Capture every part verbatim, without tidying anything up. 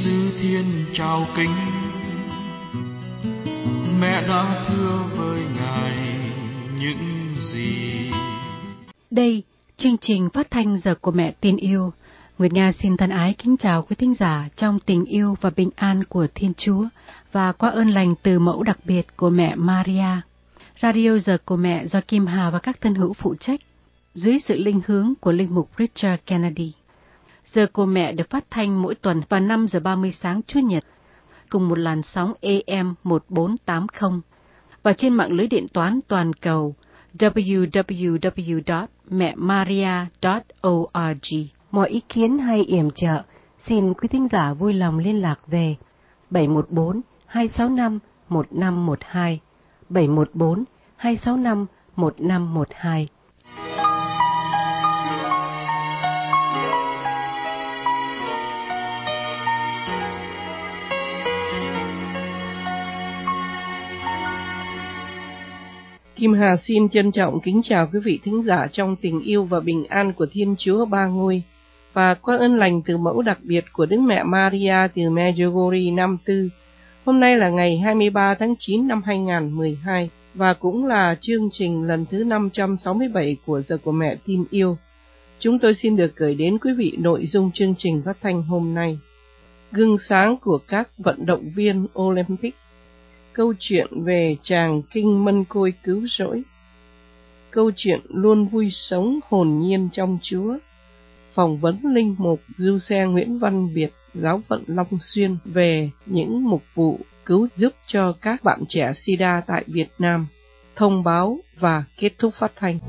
Giêsu thiên chào kính, mẹ đã thưa với Ngài những gì. Đây, chương trình phát thanh Giờ của Mẹ Tin Yêu. Nguyệt Nga xin thân ái kính chào quý thính giả trong tình yêu và bình an của Thiên Chúa và qua ơn lành từ mẫu đặc biệt của mẹ Maria. Radio Giờ của Mẹ do Kim Hà và các thân hữu phụ trách, dưới sự linh hướng của linh mục Richard Kennedy. Giờ của Mẹ được phát thanh mỗi tuần vào năm giờ ba mươi sáng Chủ nhật, cùng một làn sóng A M một bốn tám không và trên mạng lưới điện toán toàn cầu w w w chấm mẹ maria chấm org. Mọi ý kiến hay yểm trợ, xin quý thính giả vui lòng liên lạc về bảy một bốn hai sáu năm một năm một hai, bảy một bốn hai sáu năm một năm một hai. Kim Hà xin trân trọng kính chào quý vị thính giả trong tình yêu và bình an của Thiên Chúa Ba Ngôi và qua ơn lành từ mẫu đặc biệt của Đức Mẹ Maria từ Medjugorje Nam Tư. Hôm nay là ngày hai mươi ba tháng chín năm hai nghìn không trăm mười hai và cũng là chương trình lần thứ năm trăm sáu mươi bảy của Giờ của Mẹ Tin Yêu. Chúng tôi xin được gửi đến quý vị nội dung chương trình phát thanh hôm nay. Gương sáng của các vận động viên Olympic, câu chuyện về chàng kinh mân côi cứu rỗi, câu chuyện luôn vui sống hồn nhiên trong Chúa, phỏng vấn linh mục du xe Nguyễn Văn Biệt, giáo phận Long Xuyên về những mục vụ cứu giúp cho các bạn trẻ SIDA tại Việt Nam, thông báo và kết thúc phát thanh.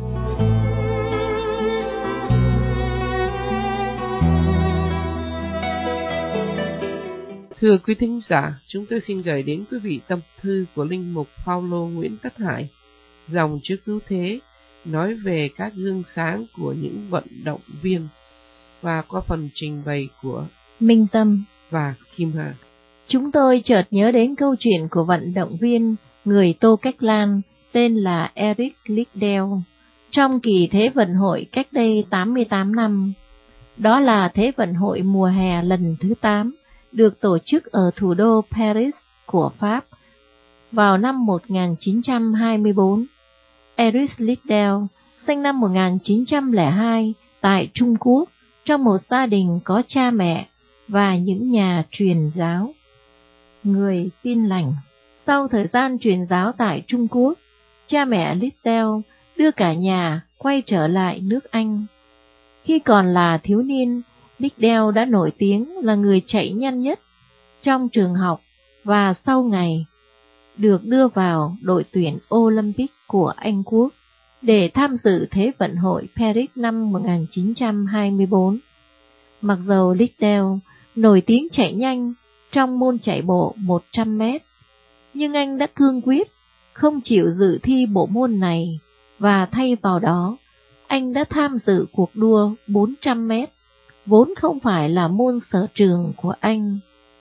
Thưa quý thính giả, chúng tôi xin gửi đến quý vị tâm thư của linh mục Phaolô Nguyễn Tất Hải, dòng chữ cứu thế, nói về các gương sáng của những vận động viên và qua phần trình bày của Minh Tâm và Kim Hà. Chúng tôi chợt nhớ đến câu chuyện của vận động viên người Tô Cách Lan tên là Eric Liddell trong kỳ Thế vận hội cách đây tám mươi tám năm. Đó là Thế vận hội mùa hè lần thứ tám, được tổ chức ở thủ đô Paris của Pháp vào năm một nghìn chín trăm hai mươi tư. Eric Liddell sinh năm một nghìn chín trăm lẻ hai tại Trung Quốc trong một gia đình có cha mẹ và những nhà truyền giáo, người Tin Lành. Sau thời gian truyền giáo tại Trung Quốc, cha mẹ Liddell đưa cả nhà quay trở lại nước Anh. Khi còn là thiếu niên, Liddell đã nổi tiếng là người chạy nhanh nhất trong trường học và sau ngày được đưa vào đội tuyển Olympic của Anh Quốc để tham dự Thế vận hội Paris năm một nghìn chín trăm hai mươi tư. Mặc dầu Liddell nổi tiếng chạy nhanh trong môn chạy bộ một trăm mét, nhưng anh đã cương quyết không chịu dự thi bộ môn này và thay vào đó, anh đã tham dự cuộc đua bốn trăm mét, vốn không phải là môn sở trường của anh.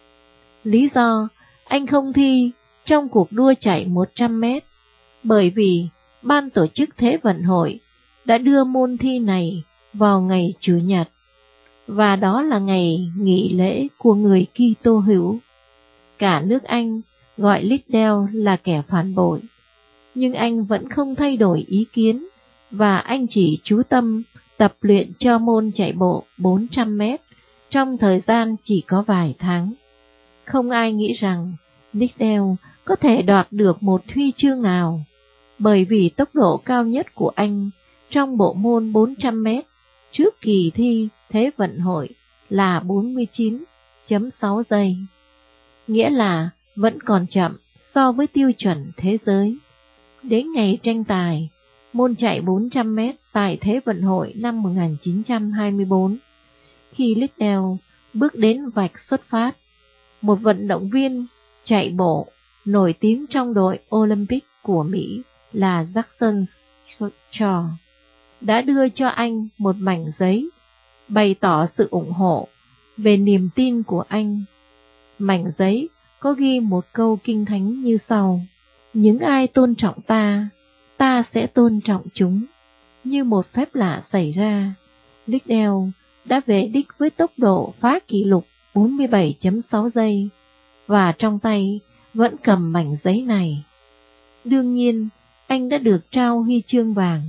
Lý do anh không thi trong cuộc đua chạy một trăm mét bởi vì ban tổ chức Thế vận hội đã đưa môn thi này vào ngày Chủ nhật, và đó là ngày nghỉ lễ của người Kitô hữu. Cả nước Anh gọi Liddell là kẻ phản bội, nhưng anh vẫn không thay đổi ý kiến và anh chỉ chú tâm tập luyện cho môn chạy bộ bốn trăm mét trong thời gian chỉ có vài tháng. Không ai nghĩ rằng Liddell có thể đoạt được một huy chương nào, bởi vì tốc độ cao nhất của anh trong bộ môn bốn trăm mét trước kỳ thi Thế vận hội là bốn mươi chín phẩy sáu giây, nghĩa là vẫn còn chậm so với tiêu chuẩn thế giới. Đến ngày tranh tài môn chạy bốn trăm mét tại Thế vận hội năm một nghìn chín trăm hai mươi tư, khi Liddell bước đến vạch xuất phát, một vận động viên chạy bộ nổi tiếng trong đội Olympic của Mỹ là Jackson Shaw đã đưa cho anh một mảnh giấy bày tỏ sự ủng hộ về niềm tin của anh. Mảnh giấy có ghi một câu kinh thánh như sau: những ai tôn trọng ta, ta sẽ tôn trọng chúng. Như một phép lạ xảy ra, Liddell đã về đích với tốc độ phá kỷ lục bốn mươi bảy phẩy sáu giây, và trong tay vẫn cầm mảnh giấy này. Đương nhiên, anh đã được trao huy chương vàng.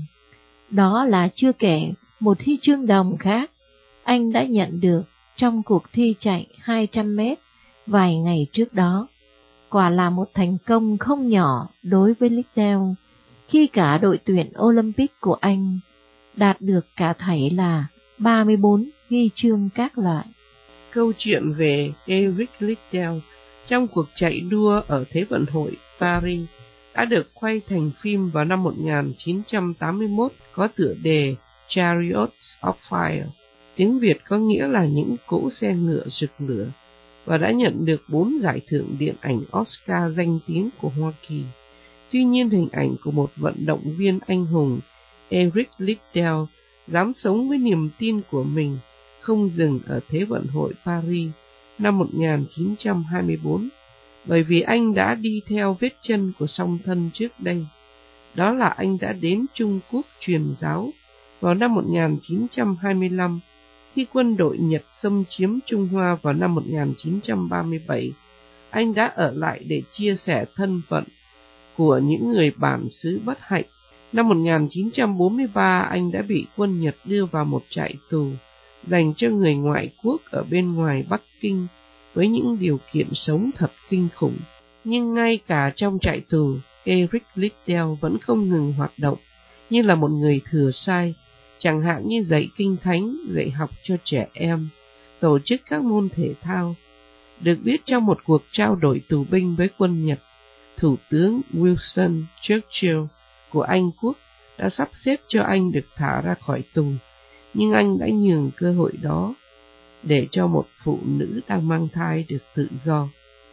Đó là chưa kể một huy chương đồng khác anh đã nhận được trong cuộc thi chạy hai trăm mét vài ngày trước đó. Quả là một thành công không nhỏ đối với Liddell, khi cả đội tuyển Olympic của anh đạt được cả thảy là ba mươi bốn huy chương các loại. Câu chuyện về Eric Liddell trong cuộc chạy đua ở Thế vận hội Paris đã được quay thành phim vào năm một nghìn chín trăm tám mươi mốt, có tựa đề Chariots of Fire, tiếng Việt có nghĩa là những cỗ xe ngựa rực lửa, và đã nhận được bốn giải thưởng điện ảnh Oscar danh tiếng của Hoa Kỳ. Tuy nhiên, hình ảnh của một vận động viên anh hùng, Eric Liddell, dám sống với niềm tin của mình, không dừng ở Thế vận hội Paris năm một nghìn chín trăm hai mươi bốn, bởi vì anh đã đi theo vết chân của song thân trước đây. Đó là anh đã đến Trung Quốc truyền giáo vào năm một nghìn chín trăm hai mươi lăm, khi quân đội Nhật xâm chiếm Trung Hoa vào năm một nghìn chín trăm ba mươi bảy. Anh đã ở lại để chia sẻ thân phận của những người bản xứ bất hạnh. Năm một nghìn chín trăm bốn mươi ba, anh đã bị quân Nhật đưa vào một trại tù dành cho người ngoại quốc ở bên ngoài Bắc Kinh, với những điều kiện sống thật kinh khủng. Nhưng ngay cả trong trại tù, Eric Liddell vẫn không ngừng hoạt động như là một người thừa sai, chẳng hạn như dạy kinh thánh, dạy học cho trẻ em, tổ chức các môn thể thao. Được biết, trong một cuộc trao đổi tù binh với quân Nhật, Thủ tướng Winston Churchill của Anh Quốc đã sắp xếp cho anh được thả ra khỏi tù, nhưng anh đã nhường cơ hội đó để cho một phụ nữ đang mang thai được tự do.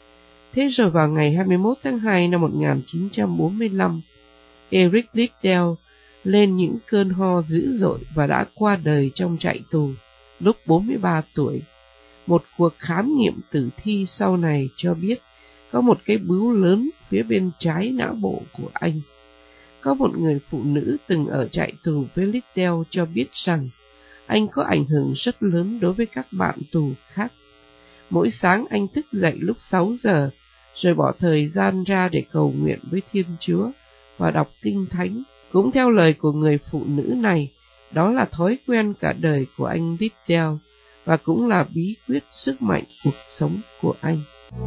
Thế rồi vào ngày hai mươi mốt tháng hai năm một nghìn chín trăm bốn mươi lăm, Eric Liddell lên những cơn ho dữ dội và đã qua đời trong trại tù lúc bốn mươi ba tuổi. Một cuộc khám nghiệm tử thi sau này cho biết có một cái bướu lớn phía bên trái não bộ của anh. Có một người phụ nữ từng ở trại tù với Liddell cho biết rằng anh có ảnh hưởng rất lớn đối với các bạn tù khác. Mỗi sáng anh thức dậy lúc sáu giờ, rồi bỏ thời gian ra để cầu nguyện với Thiên Chúa và đọc kinh thánh. Cũng theo lời của người phụ nữ này, đó là thói quen cả đời của anh Liddell, và cũng là bí quyết sức mạnh cuộc sống của anh.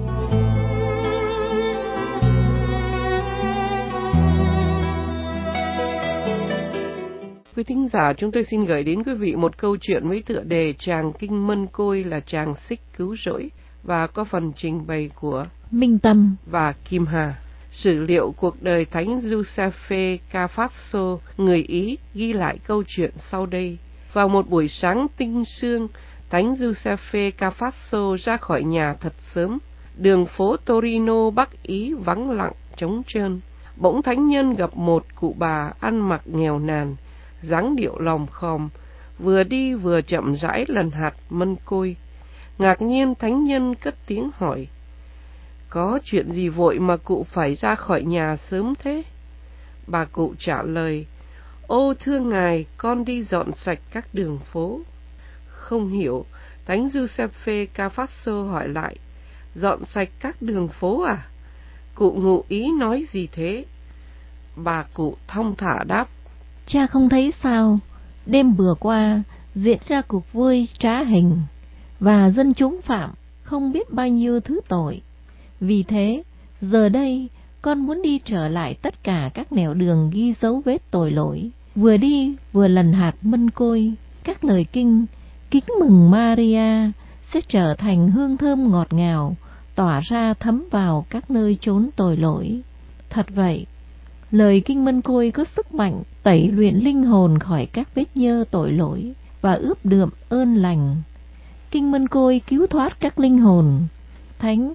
Quý thính giả, chúng tôi xin gửi đến quý vị một câu chuyện với tựa đề Chàng Kinh Mân Côi là chàng xích cứu rỗi, và có phần trình bày của Minh Tâm và Kim Hà. Sử liệu cuộc đời Thánh Giuseppe Cafasso, người Ý, ghi lại câu chuyện sau đây. Vào một buổi sáng tinh sương, Thánh Giuseppe Cafasso ra khỏi nhà thật sớm. Đường phố Torino Bắc Ý vắng lặng, trống trơn. Bỗng thánh nhân gặp một cụ bà ăn mặc nghèo nàn, dáng điệu lòm khòm, vừa đi vừa chậm rãi lần hạt mân côi. Ngạc nhiên, thánh nhân cất tiếng hỏi: "Có chuyện gì vội mà cụ phải ra khỏi nhà sớm thế?" Bà cụ trả lời: "Ô thưa ngài, con đi dọn sạch các đường phố." Không hiểu, Thánh Giuseppe Cafasso hỏi lại: "Dọn sạch các đường phố à? Cụ ngụ ý nói gì thế?" Bà cụ thong thả đáp: "Cha không thấy sao, đêm vừa qua diễn ra cuộc vui trá hình, và dân chúng phạm không biết bao nhiêu thứ tội. Vì thế, giờ đây con muốn đi trở lại tất cả các nẻo đường ghi dấu vết tội lỗi, vừa đi vừa lần hạt mân côi. Các lời kinh kính mừng Maria sẽ trở thành hương thơm ngọt ngào, tỏa ra thấm vào các nơi chốn tội lỗi. Thật vậy, lời kinh mân côi có sức mạnh tẩy luyện linh hồn khỏi các vết nhơ tội lỗi và ướp đượm ơn lành. Kinh mân côi cứu thoát các linh hồn. Thánh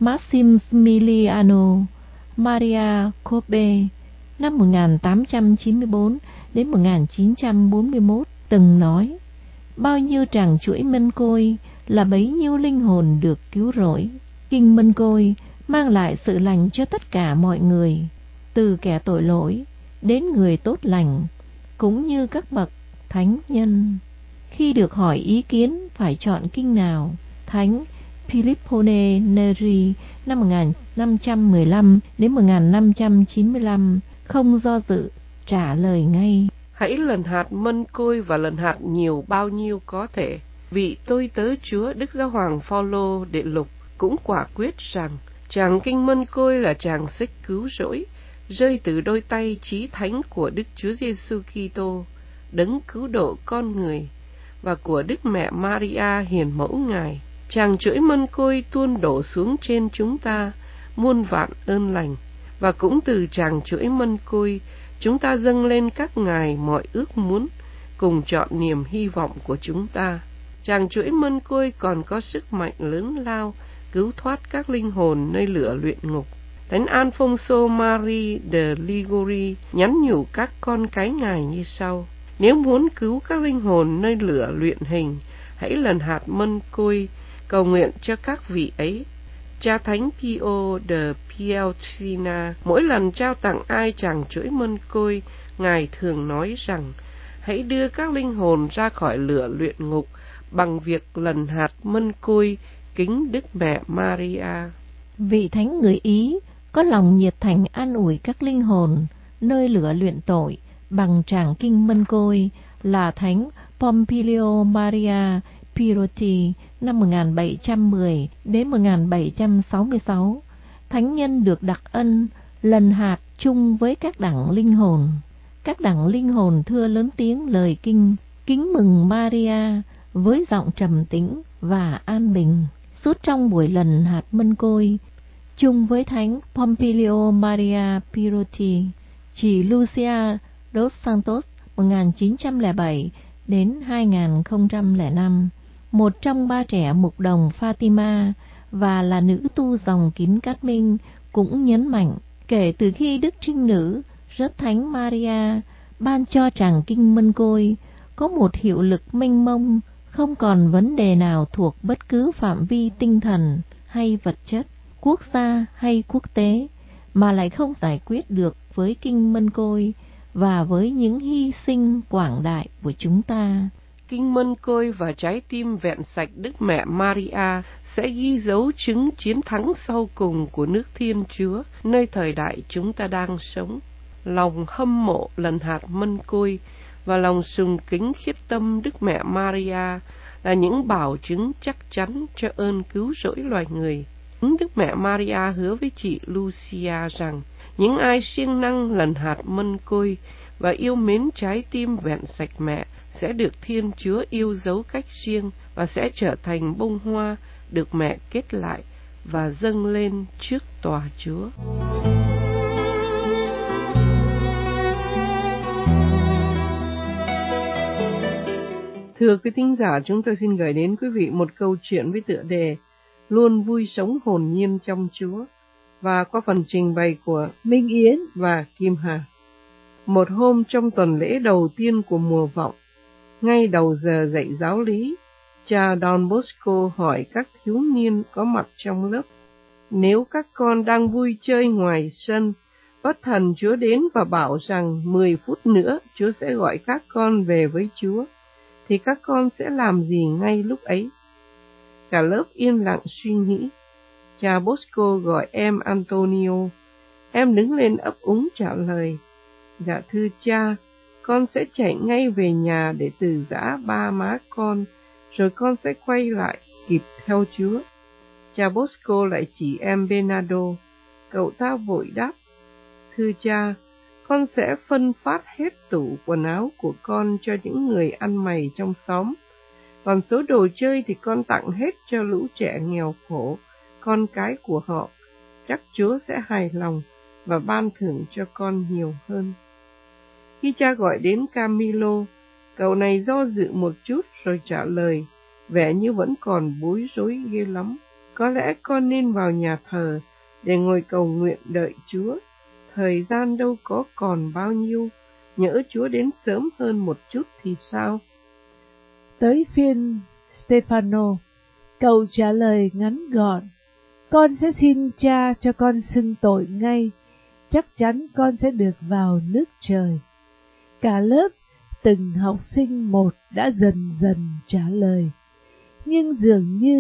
Maximiliano Maria Kolbe năm một nghìn tám trăm chín mươi tư đến một nghìn chín trăm bốn mươi mốt từng nói: bao nhiêu tràng chuỗi mân côi là bấy nhiêu linh hồn được cứu rỗi. Kinh mân côi mang lại sự lành cho tất cả mọi người, từ kẻ tội lỗi đến người tốt lành, cũng như các bậc thánh nhân. Khi được hỏi ý kiến phải chọn kinh nào, Thánh Philippone Neri năm một nghìn năm trăm mười lăm đến một nghìn năm trăm chín mươi lăm, không do dự, trả lời ngay. Hãy lần hạt mân côi và lần hạt nhiều bao nhiêu có thể. Vị tôi tớ Chúa Đức Giáo Hoàng Phaolô Đệ Lục cũng quả quyết rằng tràng kinh mân côi là tràng xích cứu rỗi, rơi từ đôi tay chí thánh của Đức Chúa Giêsu Kitô, đấng cứu độ con người, và của Đức Mẹ Maria hiền mẫu Ngài. Tràng chuỗi mân côi tuôn đổ xuống trên chúng ta muôn vạn ơn lành, và cũng từ tràng chuỗi mân côi chúng ta dâng lên các ngài mọi ước muốn, cùng chọn niềm hy vọng của chúng ta. Tràng chuỗi mân côi còn có sức mạnh lớn lao cứu thoát các linh hồn nơi lửa luyện ngục. Thánh Alfonso Maria de Ligori nhắn nhủ các con cái ngài như sau: nếu muốn cứu các linh hồn nơi lửa luyện hình, hãy lần hạt mân côi cầu nguyện cho các vị ấy. Cha Thánh Pio de Pietrelcina mỗi lần trao tặng ai tràng chuỗi mân côi, ngài thường nói rằng hãy đưa các linh hồn ra khỏi lửa luyện ngục bằng việc lần hạt mân côi kính Đức Mẹ Maria. Vị thánh người Ý có lòng nhiệt thành an ủi các linh hồn nơi lửa luyện tội bằng tràng kinh mân côi là thánh Pompilio Maria Piroti năm một nghìn bảy trăm mười đến một nghìn bảy trăm sáu mươi sáu. Thánh nhân được đặc ân lần hạt chung với các đẳng linh hồn. Các đẳng linh hồn thưa lớn tiếng lời kinh kính mừng Maria với giọng trầm tĩnh và an bình. Suốt trong buổi lần hạt mân côi chung với thánh Pompilio Maria Piroti, chị Lucia dos Santos một nghìn chín trăm lẻ bảy đến hai nghìn không trăm lẻ năm, một trong ba trẻ mục đồng Fatima và là nữ tu dòng kín Cát Minh, cũng nhấn mạnh kể từ khi Đức Trinh Nữ Rất Thánh Maria ban cho tràng kinh mân côi, có một hiệu lực mênh mông, không còn vấn đề nào thuộc bất cứ phạm vi tinh thần hay vật chất, quốc gia hay quốc tế, mà lại không giải quyết được với kinh mân côi và với những hy sinh quảng đại của chúng ta. Kinh mân côi và trái tim vẹn sạch Đức Mẹ Maria sẽ ghi dấu chứng chiến thắng sau cùng của nước Thiên Chúa nơi thời đại chúng ta đang sống. Lòng hâm mộ lần hạt mân côi và lòng sùng kính khiết tâm Đức Mẹ Maria là những bảo chứng chắc chắn cho ơn cứu rỗi loài người. Đức Mẹ Maria hứa với chị Lucia rằng những ai siêng năng lần hạt mân côi và yêu mến trái tim vẹn sạch mẹ sẽ được Thiên Chúa yêu dấu cách riêng và sẽ trở thành bông hoa được mẹ kết lại và dâng lên trước tòa Chúa. Thưa quý thính giả, chúng tôi xin gửi đến quý vị một câu chuyện với tựa đề Luôn vui sống hồn nhiên trong Chúa, và qua phần trình bày của Minh Yến và Kim Hà. Một hôm trong tuần lễ đầu tiên của mùa vọng, ngay đầu giờ dạy giáo lý, cha Don Bosco hỏi các thiếu niên có mặt trong lớp: nếu các con đang vui chơi ngoài sân, Bất Thần Chúa đến và bảo rằng mười phút nữa Chúa sẽ gọi các con về với Chúa, thì các con sẽ làm gì ngay lúc ấy? Cả lớp yên lặng suy nghĩ. Cha Bosco gọi em Antonio. Em đứng lên ấp úng trả lời: dạ thưa cha, con sẽ chạy ngay về nhà để từ giã ba má con, rồi con sẽ quay lại kịp theo Chúa. Cha Bosco lại chỉ em Bernardo. Cậu ta vội đáp: thưa cha, con sẽ phân phát hết tủ quần áo của con cho những người ăn mày trong xóm. Còn số đồ chơi thì con tặng hết cho lũ trẻ nghèo khổ, con cái của họ. Chắc Chúa sẽ hài lòng và ban thưởng cho con nhiều hơn. Khi cha gọi đến Camilo, cậu này do dự một chút rồi trả lời, vẻ như vẫn còn bối rối ghê lắm: có lẽ con nên vào nhà thờ để ngồi cầu nguyện đợi Chúa. Thời gian đâu có còn bao nhiêu, nhỡ Chúa đến sớm hơn một chút thì sao? Tới phiên Stefano, cậu trả lời ngắn gọn: con sẽ xin cha cho con xưng tội ngay, chắc chắn con sẽ được vào nước trời. Cả lớp, từng học sinh một đã dần dần trả lời, nhưng dường như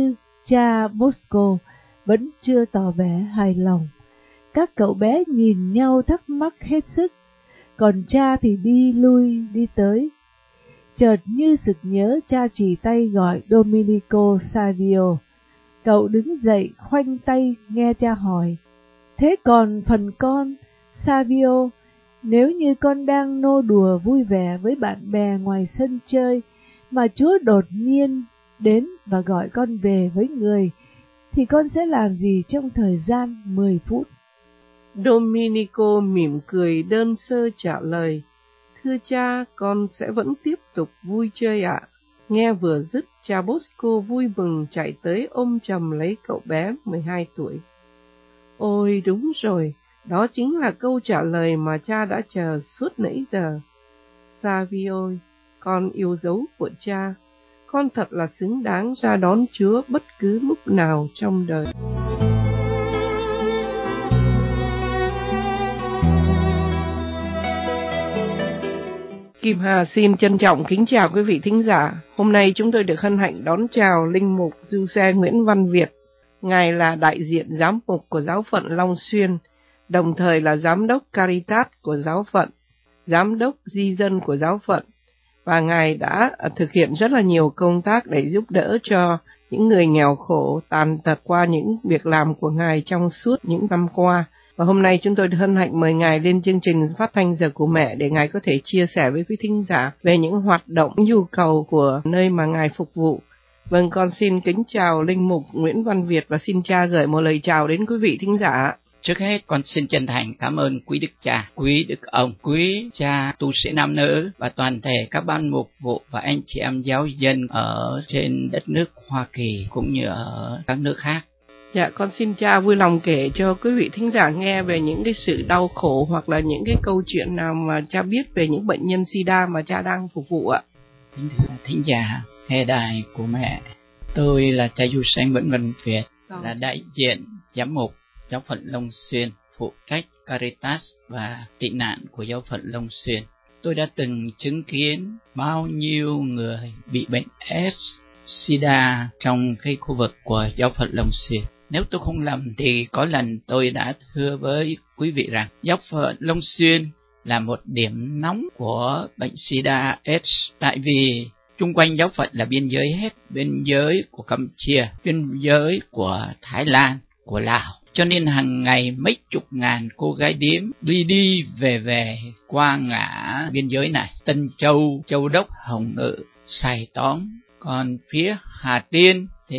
cha Bosco vẫn chưa tỏ vẻ hài lòng. Các cậu bé nhìn nhau thắc mắc hết sức, còn cha thì đi lui đi tới. Chợt như sực nhớ, cha chỉ tay gọi Domenico Savio. Cậu đứng dậy khoanh tay nghe cha hỏi: "Thế còn phần con, Savio, nếu như con đang nô đùa vui vẻ với bạn bè ngoài sân chơi, mà Chúa đột nhiên đến và gọi con về với người, thì con sẽ làm gì trong thời gian mười phút? Domenico mỉm cười đơn sơ trả lời: "Thưa cha, con sẽ vẫn tiếp tục vui chơi ạ." Nghe vừa dứt, cha Bosco vui mừng chạy tới ôm chầm lấy cậu bé mười hai tuổi. Ôi đúng rồi, đó chính là câu trả lời mà cha đã chờ suốt nãy giờ. Savio, con yêu dấu của cha, con thật là xứng đáng ra đón Chúa bất cứ lúc nào trong đời. Kim Hà xin trân trọng kính chào quý vị thính giả. Hôm nay chúng tôi được hân hạnh đón chào Linh mục Giuse Nguyễn Văn Việt. Ngài là đại diện giám mục của giáo phận Long Xuyên, đồng thời là giám đốc Caritas của giáo phận, giám đốc di dân của giáo phận, và Ngài đã thực hiện rất là nhiều công tác để giúp đỡ cho những người nghèo khổ, tàn tật qua những việc làm của Ngài trong suốt những năm qua. Và hôm nay chúng tôi hân hạnh mời Ngài lên chương trình phát thanh Giờ của Mẹ để Ngài có thể chia sẻ với quý thính giả về những hoạt động, nhu cầu của nơi mà Ngài phục vụ. Vâng, con xin kính chào Linh mục Nguyễn Văn Việt và xin cha gửi một lời chào đến quý vị thính giả. Trước hết, con xin chân thành cảm ơn quý đức cha, quý đức ông, quý cha tu sĩ nam nữ và toàn thể các ban mục vụ và anh chị em giáo dân ở trên đất nước Hoa Kỳ cũng như ở các nước khác. Dạ, con xin cha vui lòng kể cho quý vị thính giả nghe về những cái sự đau khổ hoặc là những cái câu chuyện nào mà cha biết về những bệnh nhân SIDA mà cha đang phục vụ ạ. Kính thưa thính giả nghe đài của mẹ, tôi là cha Giuse Nguyễn Văn Việt, Đúng. là đại diện giám mục giáo phận Long Xuyên, phụ trách Caritas và tị nạn của giáo phận Long Xuyên. Tôi đã từng chứng kiến bao nhiêu người bị bệnh AIDS, SIDA trong cái khu vực của giáo phận Long Xuyên. Nếu tôi không lầm thì có lần tôi đã thưa với quý vị rằng giáo phận Long Xuyên là một điểm nóng của bệnh SIDA AIDS, tại vì chung quanh giáo phận là biên giới hết, biên giới của Campuchia, biên giới của Thái Lan, của Lào. Cho nên hàng ngày mấy chục ngàn cô gái điếm đi đi về về qua ngã biên giới này: Tân Châu, Châu Đốc, Hồng Ngự, Sài Tóm. Còn phía Hà Tiên thì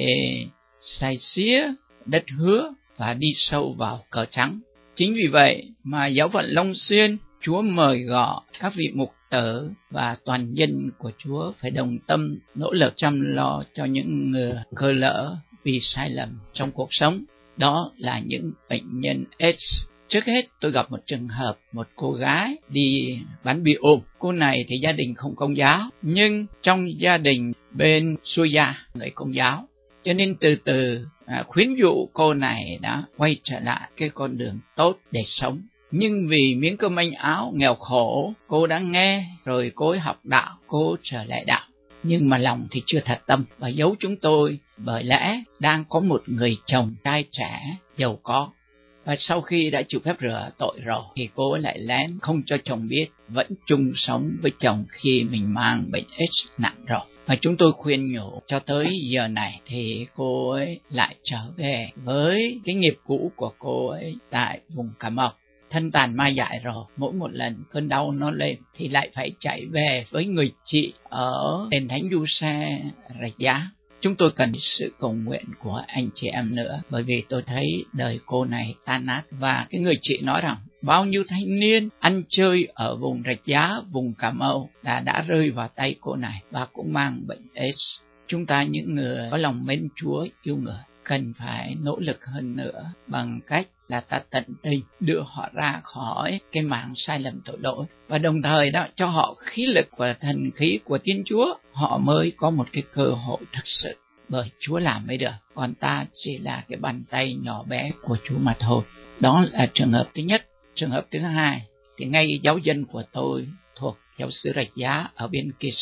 Sài Xía, Đất Hứa và đi sâu vào Cờ Trắng. Chính vì vậy mà giáo phận Long Xuyên, Chúa mời gọi các vị mục tử và toàn dân của Chúa phải đồng tâm nỗ lực chăm lo cho những người cơ lỡ vì sai lầm trong cuộc sống. Đó là những bệnh nhân AIDS. Trước hết tôi gặp một trường hợp, một cô gái đi bán bia ôm. Cô này thì gia đình không Công giáo, nhưng trong gia đình bên xuôi gia người Công giáo. Cho nên từ từ à, khuyến dụ cô này đã quay trở lại cái con đường tốt để sống. Nhưng vì miếng cơm manh áo, nghèo khổ, cô đã nghe rồi cô ấy học đạo, cô trở lại đạo. Nhưng mà lòng thì chưa thật tâm và giấu chúng tôi, bởi lẽ đang có một người chồng trai trẻ, giàu có. Và sau khi đã chịu phép rửa tội rồi thì cô ấy lại lén không cho chồng biết, vẫn chung sống với chồng khi mình mang bệnh AIDS nặng rồi. Và chúng tôi khuyên nhủ cho tới giờ này thì cô ấy lại trở về với cái nghiệp cũ của cô ấy tại vùng Cà Mau. Thân tàn ma dại rồi, mỗi một lần cơn đau nó lên thì lại phải chạy về với người chị ở đền Thánh Giuse Rạch Giá. Chúng tôi cần sự cầu nguyện của anh chị em nữa, bởi vì tôi thấy đời cô này tan nát. Và cái người chị nói rằng bao nhiêu thanh niên ăn chơi ở vùng Rạch Giá, vùng Cà Mau đã, đã rơi vào tay cô này và cũng mang bệnh AIDS. Chúng ta những người có lòng mến Chúa, yêu người, cần phải nỗ lực hơn nữa bằng cách là ta tận tình đưa họ ra khỏi cái mảng sai lầm tội lỗi, và đồng thời đó cho họ khí lực và thần khí của Thiên Chúa, họ mới có một cái cơ hội thực sự, bởi Chúa làm mới được, còn ta chỉ là cái bàn tay nhỏ bé của Chúa mà thôi. Đó là trường hợp thứ nhất. Trường hợp thứ hai thì ngay giáo dân của tôi thuộc giáo xứ Rạch Giá ở bên kia sông.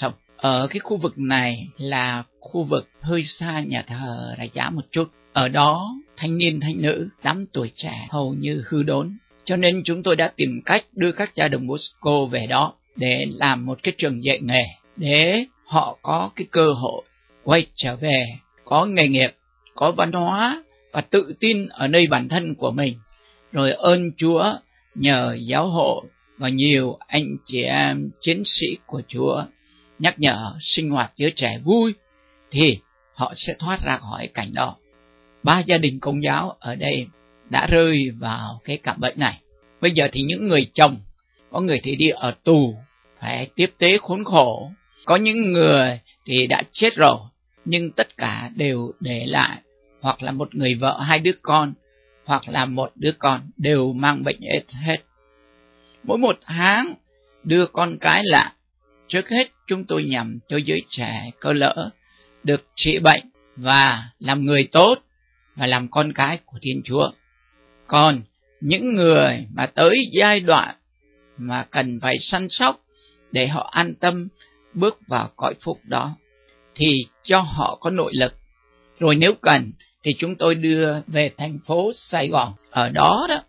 ở cái khu vực này là khu vực hơi xa nhà thờ Rạch Giá một chút. Ở đó thanh niên thanh nữ đám tuổi trẻ hầu như hư đốn, cho nên chúng tôi đã tìm cách đưa các cha đồng Bosco về đó để làm một cái trường dạy nghề, để họ có cái cơ hội quay trở về, có nghề nghiệp, có văn hóa và tự tin ở nơi bản thân của mình. Rồi ơn Chúa nhờ giáo hội và nhiều anh chị em chiến sĩ của Chúa nhắc nhở sinh hoạt giới trẻ vui, thì họ sẽ thoát ra khỏi cảnh đó. Ba gia đình Công giáo ở đây đã rơi vào cái cạm bẫy này. Bây giờ thì những người chồng, có người thì đi ở tù, phải tiếp tế khốn khổ, có những người thì đã chết rồi, nhưng tất cả đều để lại hoặc là một người vợ, hai đứa con, hoặc là một đứa con đều mang bệnh AIDS hết. Mỗi một tháng đưa con cái lạ, trước hết chúng tôi nhằm cho giới trẻ cơ lỡ được trị bệnh và làm người tốt và làm con cái của Thiên Chúa. Còn những người mà tới giai đoạn mà cần phải săn sóc để họ an tâm bước vào cõi phúc đó, thì cho họ có nội lực. Rồi nếu cần thì chúng tôi đưa về thành phố Sài Gòn. Ở đó đó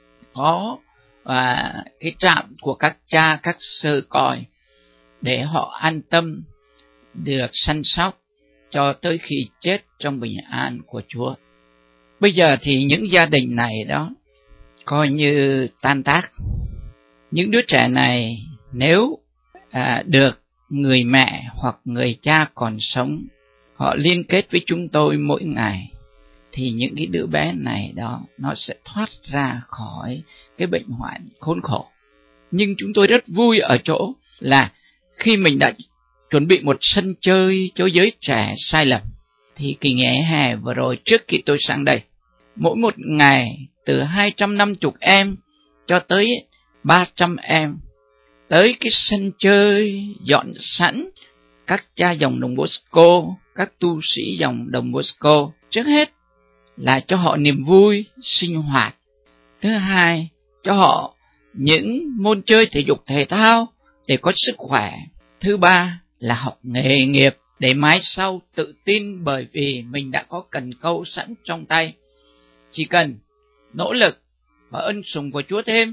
có à, cái trạm của các cha, các sơ còi, để họ an tâm được săn sóc cho tới khi chết trong bình an của Chúa. Bây giờ thì những gia đình này đó coi như tan tác. Những đứa trẻ này nếu à, được người mẹ hoặc người cha còn sống, họ liên kết với chúng tôi mỗi ngày, thì những cái đứa bé này đó nó sẽ thoát ra khỏi cái bệnh hoạn khốn khổ. Nhưng chúng tôi rất vui ở chỗ là khi mình đã chuẩn bị một sân chơi cho giới trẻ sai lầm, thì kỳ nghỉ hè vừa rồi trước khi tôi sang đây, mỗi một ngày từ hai trăm năm mươi em cho tới ba trăm em tới cái sân chơi dọn sẵn. Các cha dòng đồng Bosco, các tu sĩ dòng đồng Bosco, trước hết là cho họ niềm vui sinh hoạt, thứ hai cho họ những môn chơi thể dục thể thao để có sức khỏe, thứ ba là học nghề nghiệp để mái sau tự tin, bởi vì mình đã có cần câu sẵn trong tay, chỉ cần nỗ lực và ân sủng của Chúa thêm,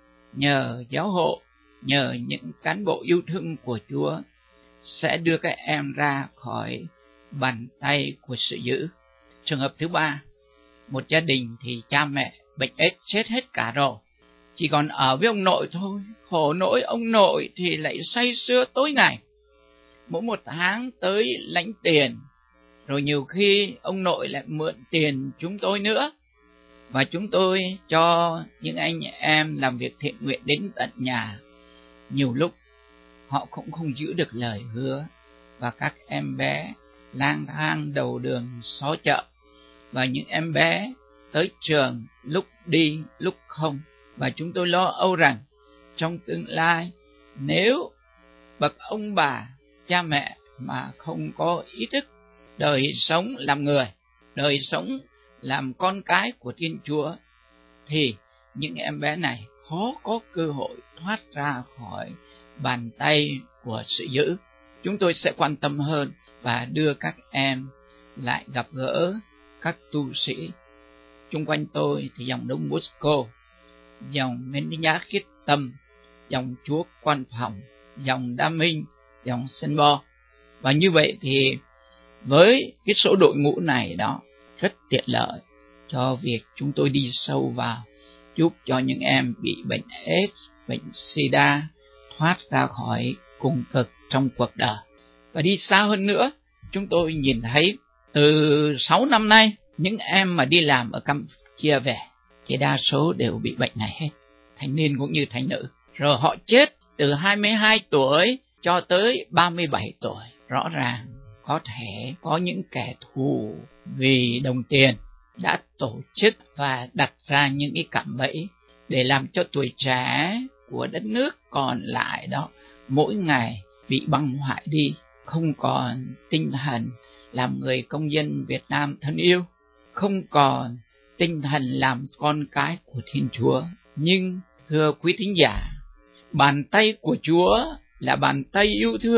nhờ giáo hội, nhờ những cán bộ yêu thương của Chúa sẽ đưa các em ra khỏi bàn tay của sự dữ. Trường hợp thứ ba, một gia đình thì cha mẹ bệnh AIDS chết hết cả rồi, chỉ còn ở với ông nội thôi. Khổ nỗi ông nội thì lại say sưa tối ngày, mỗi một tháng tới lãnh tiền, rồi nhiều khi ông nội lại mượn tiền chúng tôi nữa. Và chúng tôi cho những anh em làm việc thiện nguyện đến tận nhà. Nhiều lúc họ cũng không giữ được lời hứa, và các em bé lang thang đầu đường xó chợ, và những em bé tới trường lúc đi lúc không. Và chúng tôi lo âu rằng trong tương lai, nếu bậc ông bà cha mẹ mà không có ý thức đời sống làm người, đời sống làm con cái của Thiên Chúa, thì những em bé này khó có cơ hội thoát ra khỏi bàn tay của sự dữ. Chúng tôi sẽ quan tâm hơn và đưa các em lại gặp gỡ các tu sĩ. Chung quanh tôi thì dòng Đông Bosco, dòng Mến Nhã Khiết Tâm, dòng Chúa Quan Phòng, dòng Đa Minh, dòng Sen Bo. Và như vậy thì với cái số đội ngũ này đó rất tiện lợi cho việc chúng tôi đi sâu vào, giúp cho những em bị bệnh AIDS, bệnh SIDA thoát ra khỏi cùng cực trong cuộc đời. Và đi xa hơn nữa, chúng tôi nhìn thấy từ sáu năm nay, những em mà đi làm ở Campuchia về thì đa số đều bị bệnh này hết, thanh niên cũng như thanh nữ. Rồi họ chết từ hai mươi hai tuổi cho tới ba mươi bảy tuổi. Rõ ràng có thể có những kẻ thù vì đồng tiền đã tổ chức và đặt ra những cái cạm bẫy để làm cho tuổi trẻ của đất nước còn lại đó mỗi ngày bị băng hoại đi, không còn tinh thần làm người công dân Việt Nam thân yêu, không còn tinh thần làm con cái của Thiên Chúa. Nhưng thưa quý thính giả, bàn tay của Chúa là bàn tay yêu thương,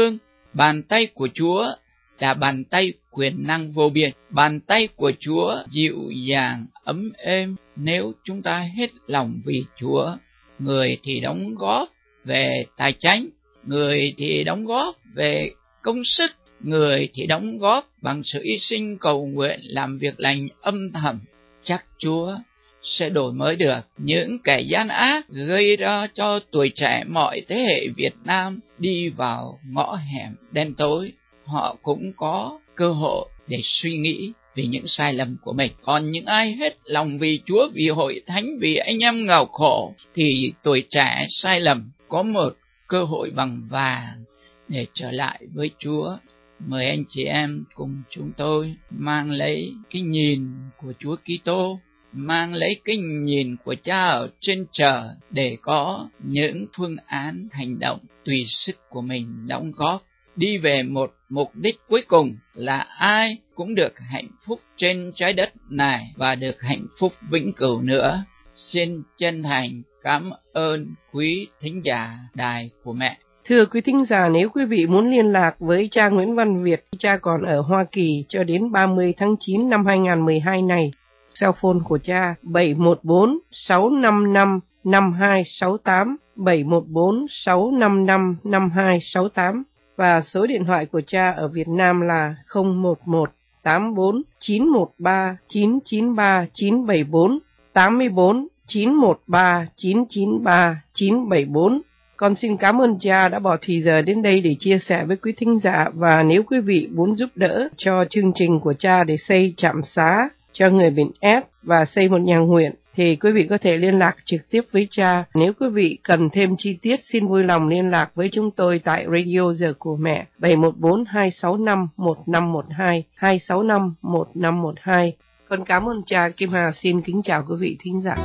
Bàn tay của Chúa là bàn tay quyền năng vô biên. Bàn tay của Chúa dịu dàng, ấm êm nếu chúng ta hết lòng vì Chúa. Người thì đóng góp về tài chánh, người thì đóng góp về công sức, người thì đóng góp bằng sự hy sinh cầu nguyện, làm việc lành âm thầm. Chắc Chúa sẽ đổi mới được những kẻ gian ác gây ra cho tuổi trẻ mọi thế hệ Việt Nam đi vào ngõ hẻm đen tối. Họ cũng có cơ hội để suy nghĩ vì những sai lầm của mình. Còn những ai hết lòng vì Chúa, vì hội thánh, vì anh em nghèo khổ, thì tuổi trẻ sai lầm có một cơ hội bằng vàng để trở lại với Chúa. Mời anh chị em cùng chúng tôi mang lấy cái nhìn của Chúa Kitô, mang lấy cái nhìn của Cha ở trên trời để có những phương án hành động tùy sức của mình đóng góp, đi về một mục đích cuối cùng là ai cũng được hạnh phúc trên trái đất này và được hạnh phúc vĩnh cửu nữa. Xin chân thành cảm ơn quý thính giả Đài của Mẹ. Thưa quý thính giả, nếu quý vị muốn liên lạc với cha Nguyễn Văn Việt, cha còn ở Hoa Kỳ cho đến ba mươi tháng chín năm hai nghìn không trăm mười hai này, cell phone của cha bảy một bốn sáu năm năm năm hai sáu tám, bảy một bốn sáu năm năm năm hai sáu tám, và số điện thoại của cha ở Việt Nam là không một một tám bốn chín một ba chín chín ba chín bảy bốn, tám bốn chín một ba chín chín ba chín bảy bốn. Con xin cảm ơn cha đã bỏ thời giờ đến đây để chia sẻ với quý thính giả, và nếu quý vị muốn giúp đỡ cho chương trình của cha để xây trạm xá cho người bệnh ét và xây một nhà nguyện, thì quý vị có thể liên lạc trực tiếp với cha. Nếu quý vị cần thêm chi tiết, xin vui lòng liên lạc với chúng tôi tại Radio Giờ của Mẹ bảy một bốn hai sáu năm một năm một hai, hai sáu năm một năm một hai. Con cảm ơn cha. Kim Hà xin kính chào quý vị thính giả.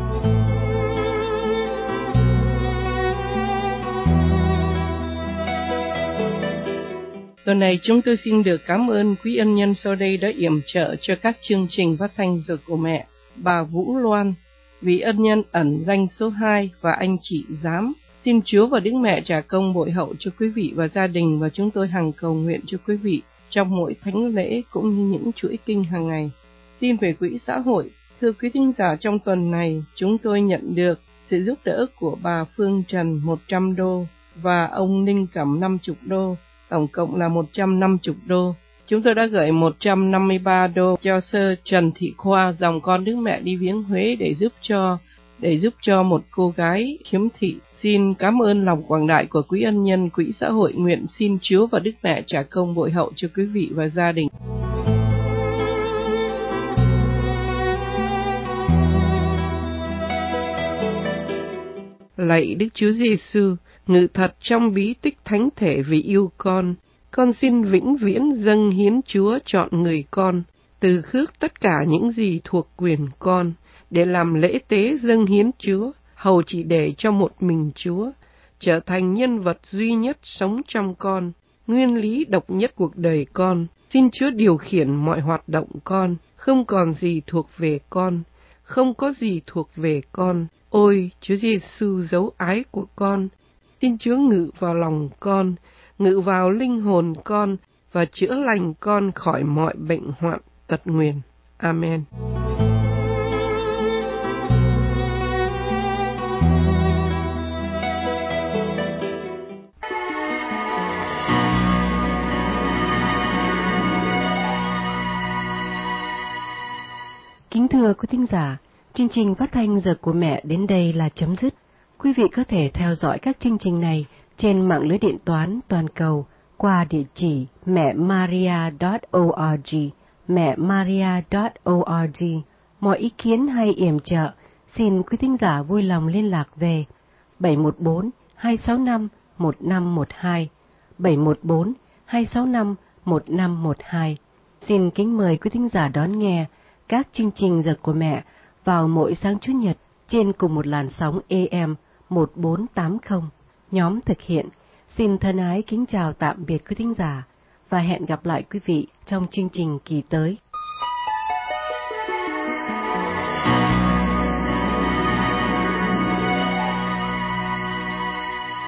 Tuần này chúng tôi xin được cảm ơn quý ân nhân sau đây đã yểm trợ cho các chương trình phát thanh Giờ của Mẹ. Bà Vũ Loan, vị ân nhân ẩn danh số hai, và anh chị Giám. Xin Chúa và Đức Mẹ trả công bội hậu cho quý vị và gia đình, và chúng tôi hằng cầu nguyện cho quý vị trong mỗi thánh lễ cũng như những chuỗi kinh hàng ngày. Tin về quỹ xã hội. Thưa quý thính giả, trong tuần này chúng tôi nhận được sự giúp đỡ của bà Phương Trần một trăm đô và ông Ninh Cẩm năm mươi đô, tổng cộng là một trăm năm mươi đô. Chúng tôi đã gửi một trăm năm mươi ba đô cho sơ Trần Thị Khoa, dòng con Đức Mẹ đi viếng Huế, để giúp cho để giúp cho một cô gái khiếm thị. Xin cảm ơn lòng quảng đại của quý ân nhân quỹ xã hội. Nguyện xin Chúa và Đức Mẹ trả công bội hậu cho quý vị và gia đình. Lạy Đức Chúa Giêsu, ngự thật trong bí tích thánh thể vì yêu con, con xin vĩnh viễn dâng hiến Chúa chọn người con, từ khước tất cả những gì thuộc quyền con, để làm lễ tế dâng hiến Chúa, hầu chỉ để cho một mình Chúa, trở thành nhân vật duy nhất sống trong con, nguyên lý độc nhất cuộc đời con. Xin Chúa điều khiển mọi hoạt động con, không còn gì thuộc về con, không có gì thuộc về con. Ôi Chúa Giêsu, dấu ái của con, xin Chúa ngự vào lòng con, ngự vào linh hồn con và chữa lành con khỏi mọi bệnh hoạn tật nguyền. Amen. Kính thưa quý thính giả, chương trình phát thanh Giờ của Mẹ đến đây là chấm dứt. Quý vị có thể theo dõi các chương trình này trên mạng lưới điện toán toàn cầu qua địa chỉ mẹ maria chấm org, mẹ maria chấm org. Mọi ý kiến hay yểm trợ, xin quý thính giả vui lòng liên lạc về bảy một bốn hai sáu năm một năm một hai, bảy một bốn hai sáu năm một năm một hai. Xin kính mời quý thính giả đón nghe các chương trình Giờ của Mẹ vào mỗi sáng Chủ nhật trên cùng một làn sóng A M một bốn tám không. Nhóm thực hiện xin thân ái kính chào tạm biệt quý thính giả và hẹn gặp lại quý vị trong chương trình kỳ tới.